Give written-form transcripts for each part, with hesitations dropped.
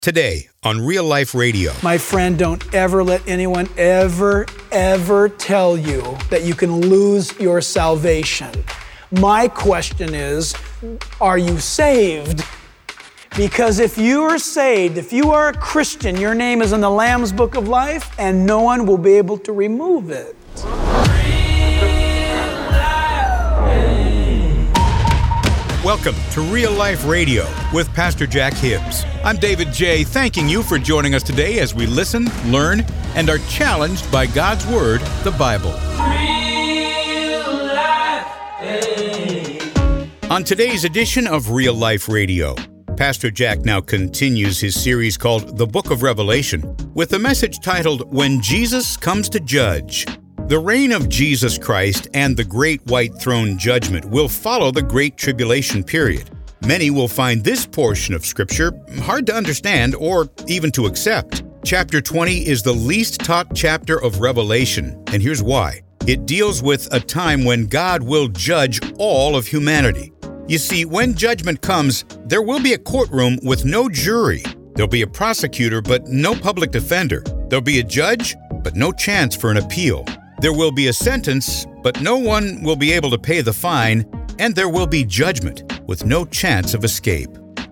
Today on Real Life Radio. My friend, don't ever let anyone ever tell you that you can lose your salvation. My question is, are you saved? Because if you are saved, if you are a Christian, your name is in the Lamb's Book of Life, and no one will be able to remove it. Welcome to Real Life Radio with Pastor Jack Hibbs. I'm David J., thanking you for joining us today as we listen, learn, and are challenged by God's Word, the Bible. Real Life. On today's edition of Real Life Radio, Pastor Jack now continues his series called The Book of Revelation with a message titled, When Jesus Comes to Judge. The reign of Jesus Christ and the great white throne judgment will follow the Great Tribulation period. Many will find this portion of Scripture hard to understand or even to accept. Chapter 20 is the least taught chapter of Revelation, and here's why. It deals with a time when God will judge all of humanity. You see, when judgment comes, there will be a courtroom with no jury. There'll be a prosecutor, but no public defender. There'll be a judge, but no chance for an appeal. There will be a sentence, but no one will be able to pay the fine, and there will be judgment with no chance of escape.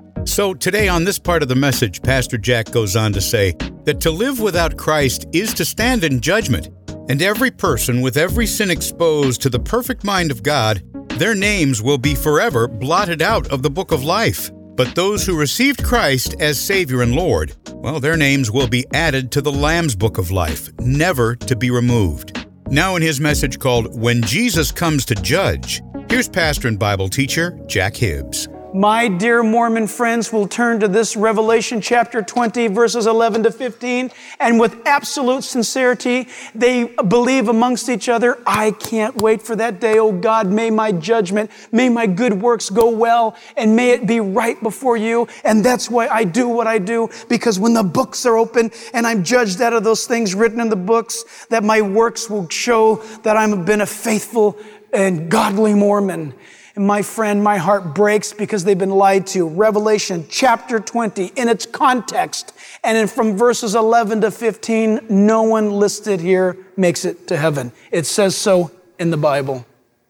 So today on this part of the message, Pastor Jack goes on to say that to live without Christ is to stand in judgment, and every person with every sin exposed to the perfect mind of God, their names will be forever blotted out of the book of life. But those who received Christ as Savior and Lord, well, their names will be added to the Lamb's Book of Life, never to be removed. Now in his message called When Jesus Comes to Judge, here's pastor and Bible teacher Jack Hibbs. My dear Mormon friends will turn to this Revelation chapter 20, verses 11 to 15, and with absolute sincerity, they believe amongst each other, I can't wait for that day. Oh God, may my judgment, may my good works go well, and may it be right before you. And that's why I do what I do, because when the books are open and I'm judged out of those things written in the books, that my works will show that I've been a faithful and godly Mormon. And my friend, my heart breaks because they've been lied to. Revelation chapter 20, in its context, and from verses 11 to 15, no one listed here makes it to heaven. It says so in the Bible.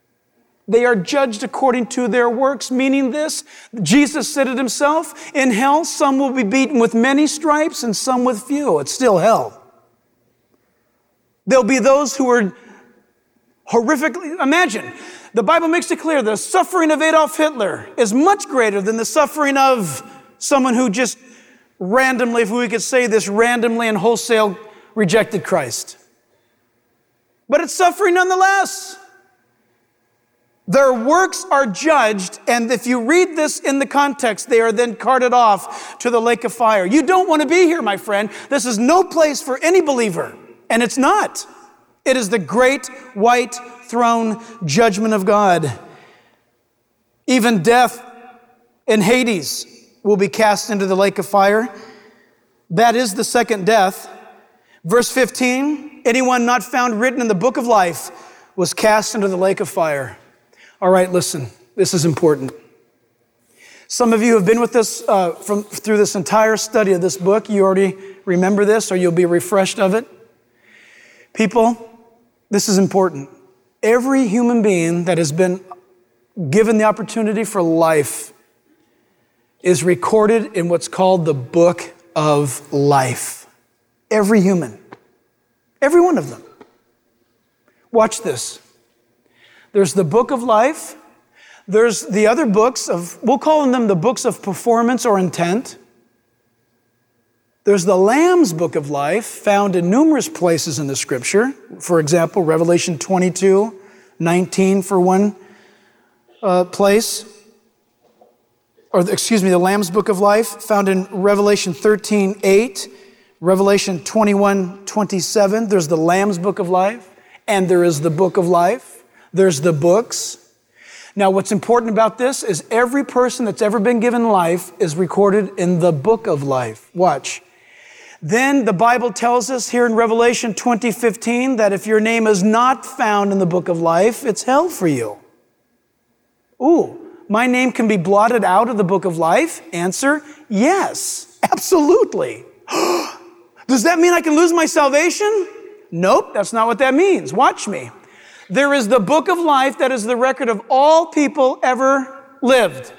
They are judged according to their works, meaning this. Jesus said it himself, in hell, some will be beaten with many stripes and some with few. It's still hell. There'll be those who are horrifically, imagine, the Bible makes it clear the suffering of Adolf Hitler is much greater than the suffering of someone who just randomly, if we could say this, randomly and wholesale rejected Christ. But it's suffering nonetheless. Their works are judged, and if you read this in the context, they are then carted off to the lake of fire. You don't want to be here, my friend. This is no place for any believer, and it's not. It is the great white throne judgment of God. Even death and Hades will be cast into the lake of fire. That is the second death. Verse 15, anyone not found written in the book of life was cast into the lake of fire. All right, listen, this is important. Some of you have been with us through this entire study of this book. You already remember this, or you'll be refreshed of it. People, this is important. Every human being that has been given the opportunity for life is recorded in what's called the book of life. Every human. Every one of them. Watch this. There's the book of life. There's the other books we'll call them the books of performance or intent. There's the Lamb's Book of Life, found in numerous places in the Scripture. For example, Revelation 22:19 for one place. The Lamb's Book of Life, found in Revelation 13:8, Revelation 21:27. There's the Lamb's Book of Life, and there is the Book of Life. There's the books. Now, what's important about this is every person that's ever been given life is recorded in the Book of Life. Watch. Then the Bible tells us here in Revelation 20:15 that if your name is not found in the book of life, it's hell for you. Ooh, my name can be blotted out of the book of life? Answer, yes. Absolutely. Does that mean I can lose my salvation? Nope, that's not what that means. Watch me. There is the book of life that is the record of all people ever lived.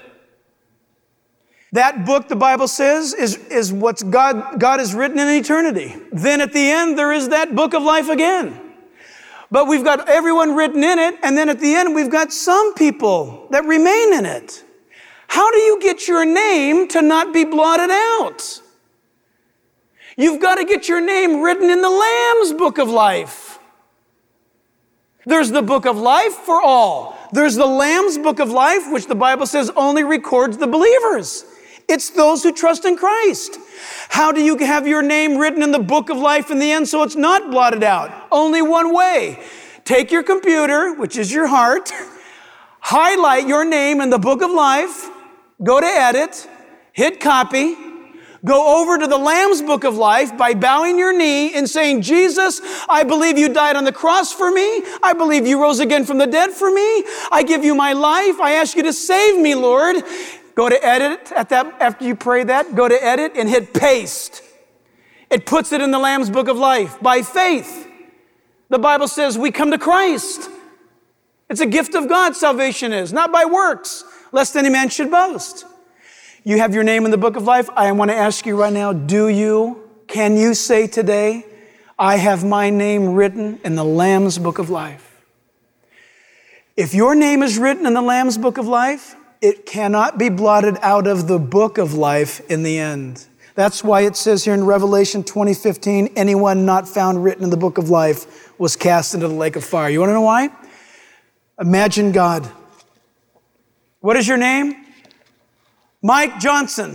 That book, the Bible says, is what God has written in eternity. Then at the end, there is that book of life again. But we've got everyone written in it, and then at the end, we've got some people that remain in it. How do you get your name to not be blotted out? You've got to get your name written in the Lamb's book of life. There's the book of life for all. There's the Lamb's book of life, which the Bible says only records the believers. It's those who trust in Christ. How do you have your name written in the book of life in the end so it's not blotted out? Only one way. Take your computer, which is your heart, highlight your name in the book of life, go to edit, hit copy, go over to the Lamb's book of life by bowing your knee and saying, Jesus, I believe you died on the cross for me. I believe you rose again from the dead for me. I give you my life. I ask you to save me, Lord. Go to edit after you pray that, go to edit and hit paste. It puts it in the Lamb's book of life by faith. The Bible says we come to Christ. It's a gift of God, salvation is, not by works, lest any man should boast. You have your name in the book of life. I want to ask you right now, can you say today, I have my name written in the Lamb's book of life? If your name is written in the Lamb's book of life, it cannot be blotted out of the book of life in the end. That's why it says here in Revelation 20:15, anyone not found written in the book of life was cast into the lake of fire. You want to know why? Imagine God. What is your name? Mike Johnson.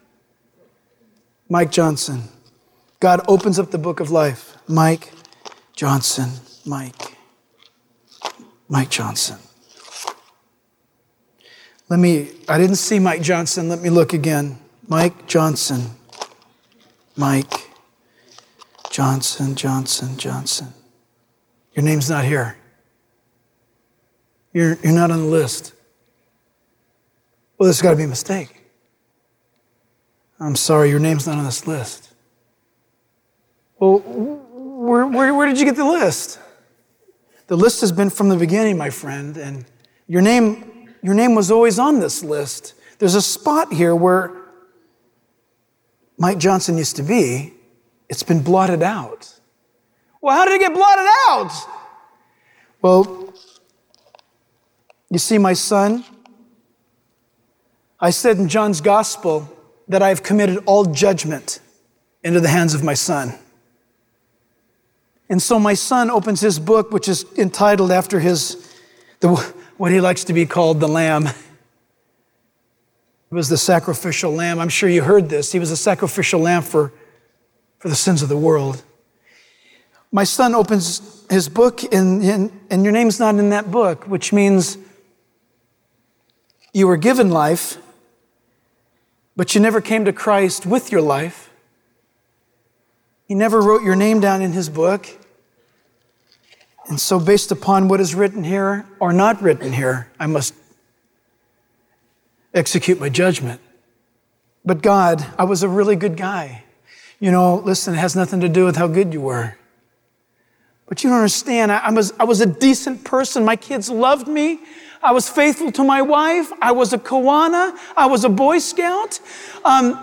Mike Johnson. God opens up the book of life. Mike Johnson. Mike Johnson. I didn't see Mike Johnson. Let me look again. Mike Johnson. Mike Johnson. Your name's not here. You're not on the list. Well, there's got to be a mistake. I'm sorry, your name's not on this list. Well, where did you get the list? The list has been from the beginning, my friend, and your name was always on this list. There's a spot here where Mike Johnson used to be. It's been blotted out. Well, how did it get blotted out? Well, you see, my son, I said in John's gospel that I have committed all judgment into the hands of my son. And so my son opens his book, which is entitled after what he likes to be called, the Lamb. He was the sacrificial lamb. I'm sure you heard this. He was a sacrificial lamb for the sins of the world. My son opens his book, and your name's not in that book, which means you were given life, but you never came to Christ with your life. He never wrote your name down in his book. And so based upon what is written here or not written here, I must execute my judgment. But God, I was a really good guy. Listen, it has nothing to do with how good you were. But you don't understand, I was a decent person. My kids loved me. I was faithful to my wife. I was a Kiwanis. I was a Boy Scout. I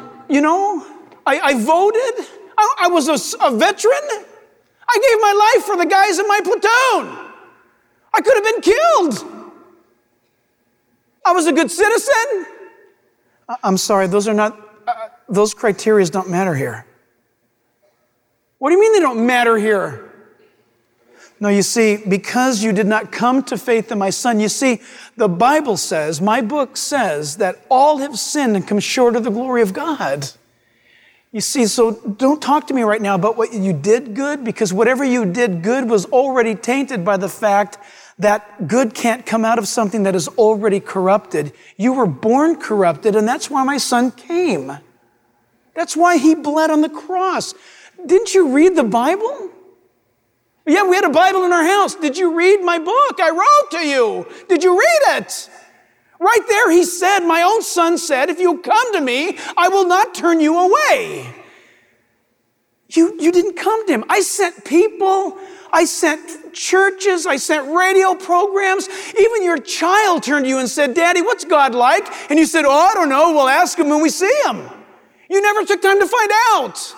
voted. I was a veteran. I gave my life for the guys in my platoon. I could have been killed. I was a good citizen. I'm sorry, those criteria don't matter here. What do you mean they don't matter here? No, you see, because you did not come to faith in my son, you see, the Bible says, my book says that all have sinned and come short of the glory of God. You see, so don't talk to me right now about what you did good, because whatever you did good was already tainted by the fact that good can't come out of something that is already corrupted. You were born corrupted, and that's why my son came. That's why he bled on the cross. Didn't you read the Bible? Yeah, we had a Bible in our house. Did you read my book? I wrote to you. Did you read it? Right there he said, my own son said, if you come to me, I will not turn you away. You didn't come to him. I sent people, I sent churches, I sent radio programs. Even your child turned to you and said, Daddy, what's God like? And you said, I don't know, we'll ask him when we see him. You never took time to find out.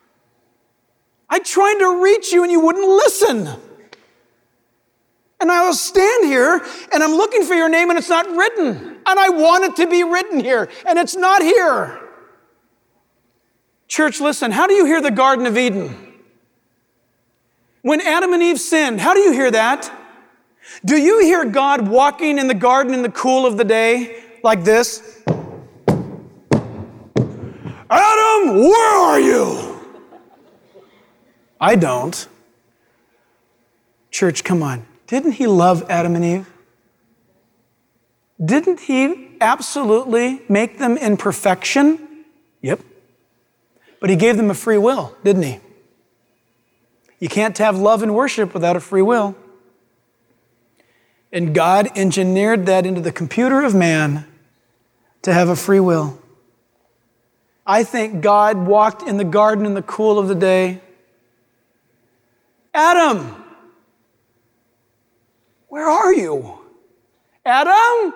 I tried to reach you and you wouldn't listen. And I will stand here and I'm looking for your name and it's not written. And I want it to be written here and it's not here. Church, listen, how do you hear the Garden of Eden? When Adam and Eve sinned, how do you hear that? Do you hear God walking in the garden in the cool of the day like this? Adam, where are you? I don't. Church, come on. Didn't he love Adam and Eve? Didn't he absolutely make them in perfection? Yep. But he gave them a free will, didn't he? You can't have love and worship without a free will. And God engineered that into the computer of man to have a free will. I think God walked in the garden in the cool of the day. Adam, where are you? Adam?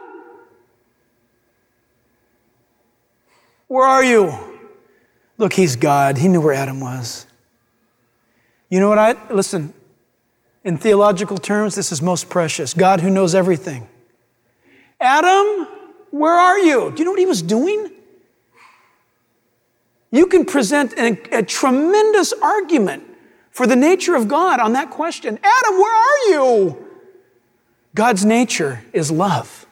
Where are you? Look, he's God. He knew where Adam was. You know what listen, in theological terms, this is most precious. God who knows everything. Adam, where are you? Do you know what he was doing? You can present a tremendous argument for the nature of God on that question. Adam, where are you? God's nature is love.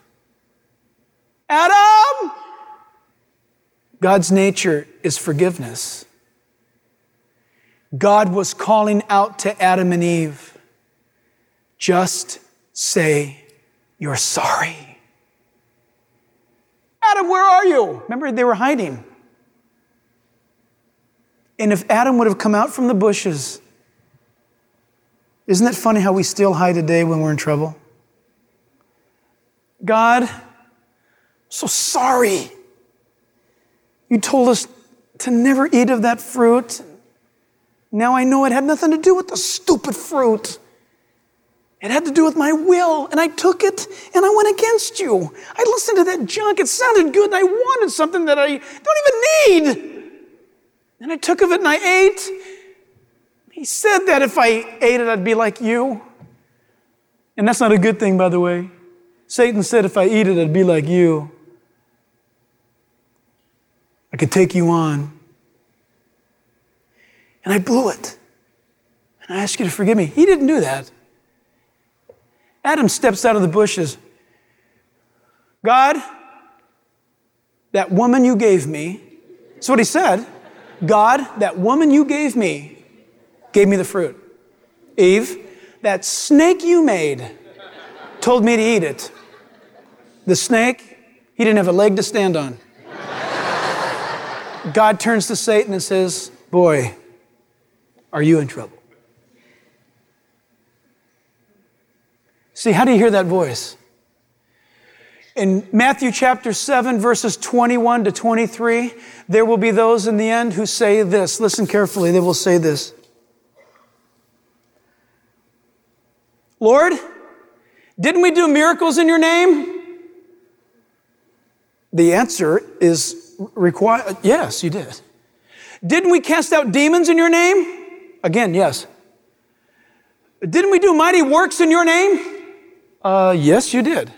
Adam! God's nature is forgiveness. God was calling out to Adam and Eve, just say you're sorry. Adam, where are you? Remember, they were hiding. And if Adam would have come out from the bushes, isn't it funny how we still hide today when we're in trouble? God, I'm so sorry. You told us to never eat of that fruit. Now I know it had nothing to do with the stupid fruit. It had to do with my will, and I took it, and I went against you. I listened to that junk. It sounded good, and I wanted something that I don't even need. And I took of it, and I ate. He said that if I ate it, I'd be like you. And that's not a good thing, by the way. Satan said if I eat it, I'd be like you. I could take you on. And I blew it. And I ask you to forgive me. He didn't do that. Adam steps out of the bushes. God, that woman you gave me, that's what he said. God, that woman you gave me the fruit. Eve, that snake you made told me to eat it. The snake, he didn't have a leg to stand on. God turns to Satan and says, boy, are you in trouble? See, how do you hear that voice? In Matthew chapter 7, verses 21 to 23, there will be those in the end who say this. Listen carefully, they will say this. Lord, didn't we do miracles in your name? The answer is yes, you did. Didn't we cast out demons in your name? Again, yes. Didn't we do mighty works in your name? Yes, you did.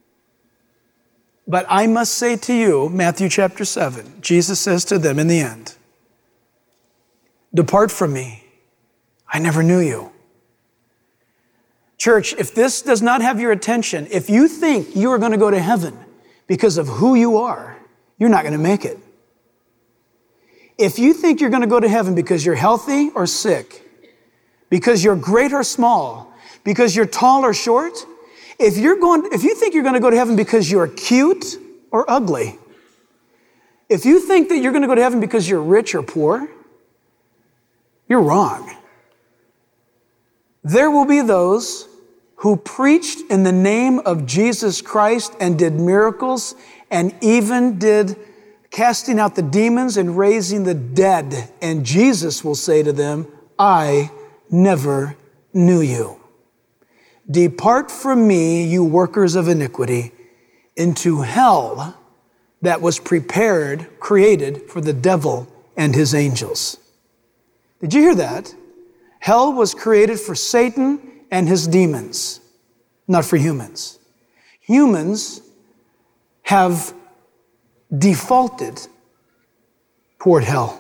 But I must say to you, Matthew chapter 7, Jesus says to them in the end, depart from me, I never knew you. Church, if this does not have your attention, if you think you are going to go to heaven because of who you are, you're not going to make it. If you think you're going to go to heaven because you're healthy or sick, because you're great or small, because you're tall or short, if you think you're going to go to heaven because you're cute or ugly, if you think that you're going to go to heaven because you're rich or poor, you're wrong. There will be those who preached in the name of Jesus Christ and did miracles and even did casting out the demons and raising the dead. And Jesus will say to them, I never knew you. Depart from me, you workers of iniquity, into hell that was created for the devil and his angels. Did you hear that? Hell was created for Satan and his demons, not for humans. Humans have defaulted toward hell.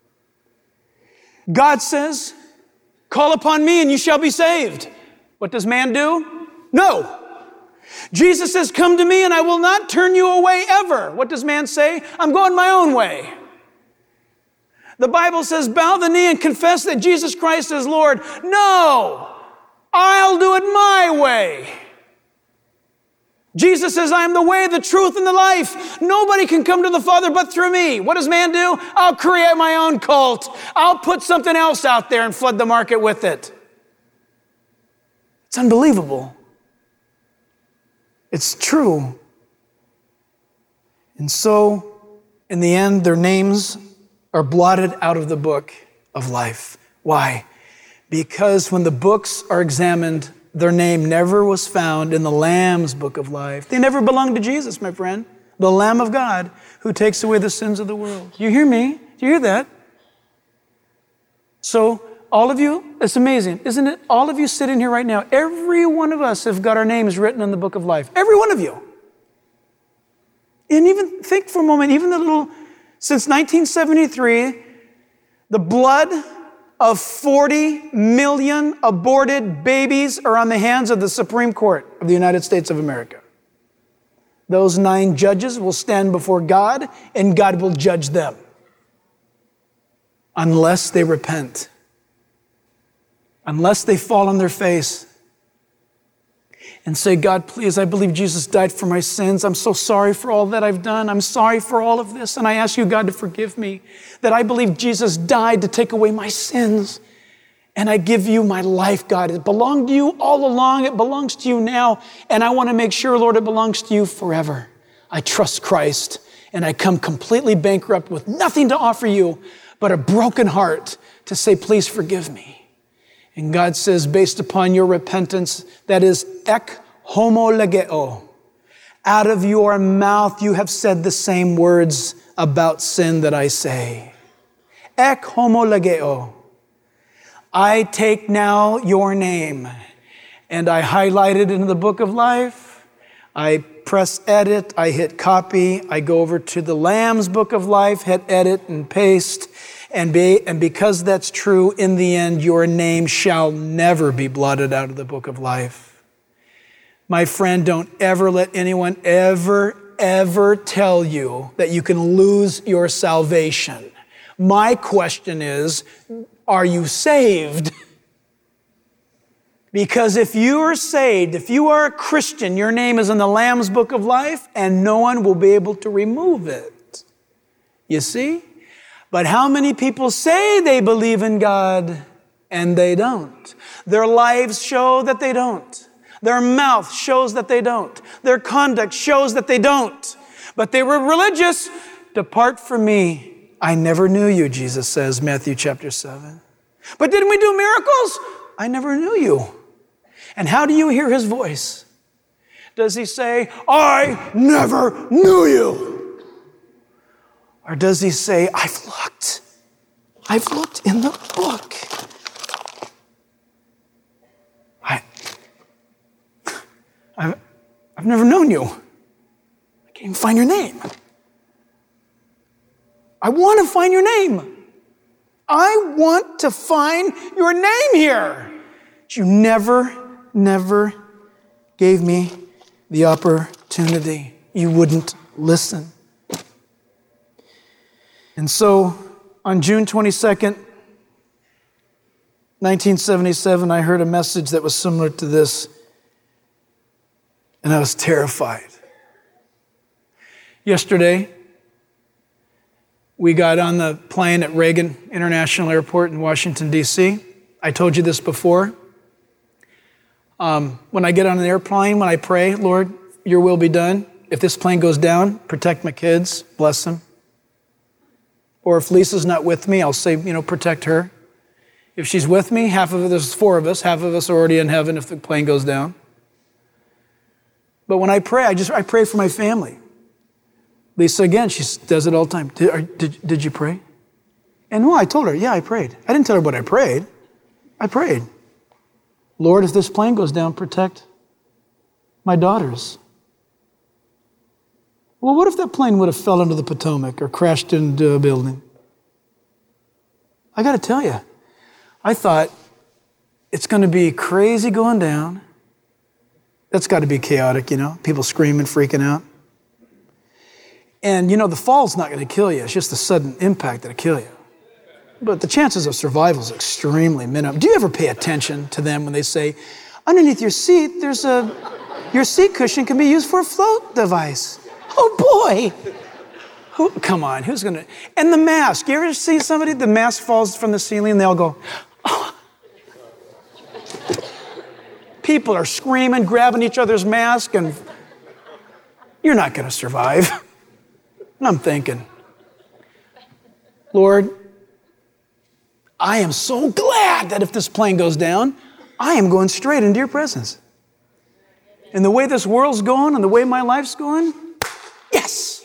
God says, call upon me and you shall be saved. What does man do? No. Jesus says, come to me and I will not turn you away ever. What does man say? I'm going my own way. The Bible says, bow the knee and confess that Jesus Christ is Lord. No, I'll do it my way. Jesus says, I am the way, the truth, and the life. Nobody can come to the Father but through me. What does man do? I'll create my own cult. I'll put something else out there and flood the market with it. It's unbelievable. It's true. And so, in the end, their names are blotted out of the book of life. Why? Because when the books are examined, their name never was found in the Lamb's book of life. They never belonged to Jesus, my friend, the Lamb of God who takes away the sins of the world. Do you hear me? Do you hear that? So, all of you, it's amazing, isn't it? All of you sitting here right now, every one of us have got our names written in the book of life. Every one of you. And even think for a moment, since 1973, the blood of 40 million aborted babies are on the hands of the Supreme Court of the United States of America. Those 9 judges will stand before God, and God will judge them unless they repent. Unless they fall on their face and say, God, please, I believe Jesus died for my sins. I'm so sorry for all that I've done. I'm sorry for all of this. And I ask you, God, to forgive me, that I believe Jesus died to take away my sins. And I give you my life, God. It belonged to you all along. It belongs to you now. And I want to make sure, Lord, it belongs to you forever. I trust Christ, and I come completely bankrupt with nothing to offer you but a broken heart to say, please forgive me. And God says, based upon your repentance, that is ek homologeo, out of your mouth you have said the same words about sin that I say. Ek homologeo. I take now your name, and I highlight it in the book of life. I press edit, I hit copy, I go over to the Lamb's book of life, hit edit and paste. And because that's true, in the end, your name shall never be blotted out of the book of life. My friend, don't ever let anyone ever tell you that you can lose your salvation. My question is, are you saved? Because if you are saved, if you are a Christian, your name is in the Lamb's book of life, and no one will be able to remove it. You see? But how many people say they believe in God and they don't? Their lives show that they don't. Their mouth shows that they don't. Their conduct shows that they don't. But they were religious. Depart from me. I never knew you, Jesus says, Matthew chapter 7. But didn't we do miracles? I never knew you. And how do you hear his voice? Does he say, I never knew you? Or does he say, I've looked in the book. I've never known you. I can't even find your name. I want to find your name. I want to find your name here. But you never gave me the opportunity. You wouldn't listen. And so, on June 22nd, 1977, I heard a message that was similar to this, and I was terrified. Yesterday, we got on the plane at Reagan International Airport in Washington, D.C. I told you this before. When I get on an airplane, when I pray, Lord, your will be done. If this plane goes down, protect my kids, bless them. Or if Lisa's not with me, I'll say, protect her. If she's with me, there's 4 of us, half of us are already in heaven if the plane goes down. But when I pray, I pray for my family. Lisa, again, she does it all the time. Did you pray? And I told her, yeah, I prayed. I didn't tell her what I prayed. I prayed. Lord, if this plane goes down, protect my daughters. Well, what if that plane would have fell into the Potomac or crashed into a building? I got to tell you, I thought it's going to be crazy going down. That's got to be chaotic, people screaming, freaking out. And, the fall's not going to kill you. It's just the sudden impact that'll kill you. But the chances of survival is extremely minimum. Do you ever pay attention to them when they say, underneath your seat, your seat cushion can be used for a float device? Oh, boy. Come on, who's going to? And the mask. You ever see somebody, the mask falls from the ceiling and they all go, oh. People are screaming, grabbing each other's mask, and you're not going to survive. And I'm thinking, Lord, I am so glad that if this plane goes down, I am going straight into your presence. And the way this world's going and the way my life's going, yes.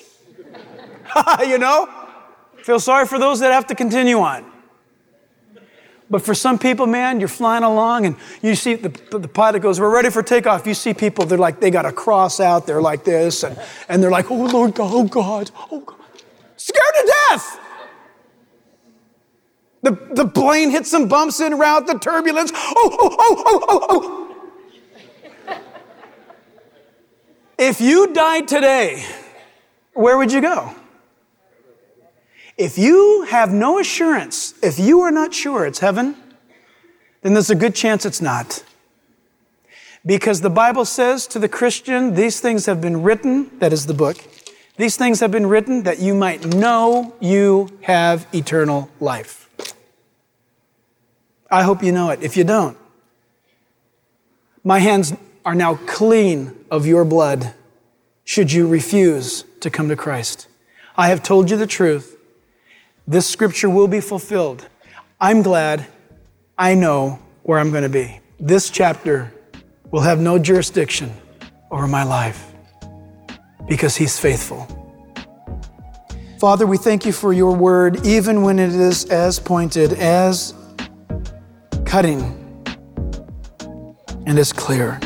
Feel sorry for those that have to continue on. But for some people, man, you're flying along and you see the pilot goes, we're ready for takeoff. You see people, they're like, they got a cross out there like this. And they're like, oh, Lord God, oh, God. Scared to death. The plane hits some bumps en route, the turbulence. Oh. If you died today, where would you go? If you have no assurance, if you are not sure it's heaven, then there's a good chance it's not. Because the Bible says to the Christian, these things have been written, that is the book, these things have been written that you might know you have eternal life. I hope you know it. If you don't, my hands are now clean of your blood should you refuse to come to Christ. I have told you the truth. This scripture will be fulfilled. I'm glad I know where I'm going to be. This chapter will have no jurisdiction over my life because he's faithful. Father, we thank you for your word, even when it is as pointed, as cutting, and as clear.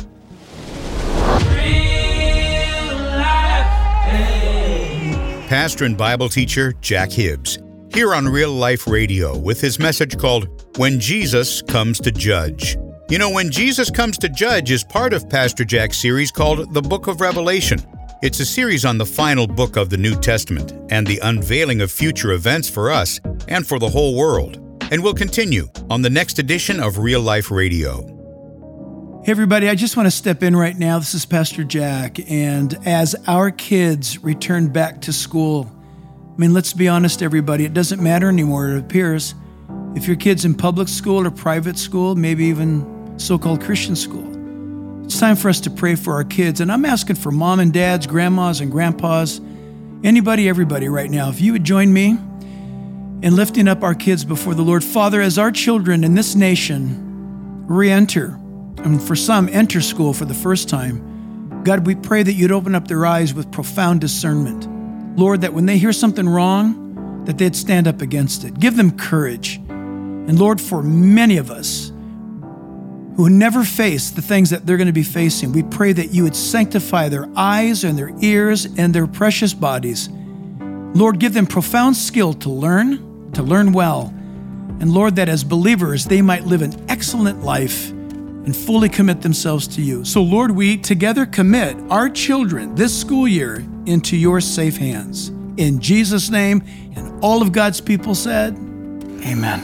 Pastor and Bible teacher Jack Hibbs, here on Real Life Radio with his message called When Jesus Comes to Judge. When Jesus Comes to Judge is part of Pastor Jack's series called The Book of Revelation. It's a series on the final book of the New Testament and the unveiling of future events for us and for the whole world. And we'll continue on the next edition of Real Life Radio. Hey everybody, I just want to step in right now. This is Pastor Jack, and as our kids return back to school, let's be honest everybody, it doesn't matter anymore, it appears, if your kid's in public school or private school, maybe even so-called Christian school. It's time for us to pray for our kids, and I'm asking for mom and dads, grandmas and grandpas, anybody, everybody right now, if you would join me in lifting up our kids before the Lord. Father, as our children in this nation re-enter, and for some, enter school for the first time, God, we pray that you'd open up their eyes with profound discernment. Lord, that when they hear something wrong, that they'd stand up against it. Give them courage. And Lord, for many of us who never face the things that they're going to be facing, we pray that you would sanctify their eyes and their ears and their precious bodies. Lord, give them profound skill to learn well. And Lord, that as believers, they might live an excellent life and fully commit themselves to you. So Lord, we together commit our children this school year into your safe hands. In Jesus' name, and all of God's people said, amen.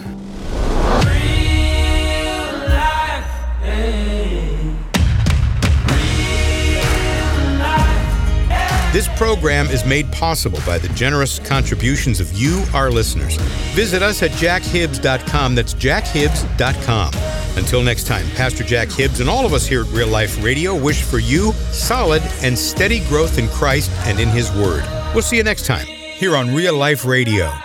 This program is made possible by the generous contributions of you, our listeners. Visit us at jackhibbs.com. That's jackhibbs.com. Until next time, Pastor Jack Hibbs and all of us here at Real Life Radio wish for you solid and steady growth in Christ and in His Word. We'll see you next time here on Real Life Radio.